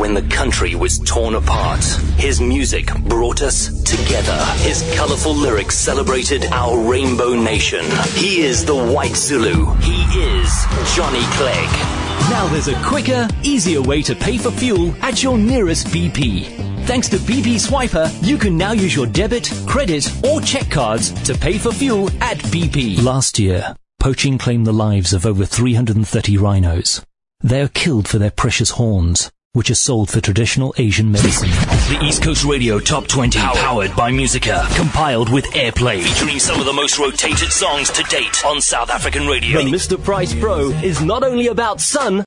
when the country was torn apart. His music brought us together. His colorful lyrics celebrated our rainbow nation. He is the White Zulu. He is Johnny Clegg. Now there's a quicker, easier way to pay for fuel at your nearest BP. Thanks to BP Swiper, you can now use your debit, credit, or check cards to pay for fuel at BP. Last year, poaching claimed the lives of over 330 rhinos. They are killed for their precious horns, which are sold for traditional Asian medicine. The East Coast Radio Top 20, powered by Musica, compiled with Airplay, featuring some of the most rotated songs to date on South African radio. The Mr. Price Pro is not only about sun,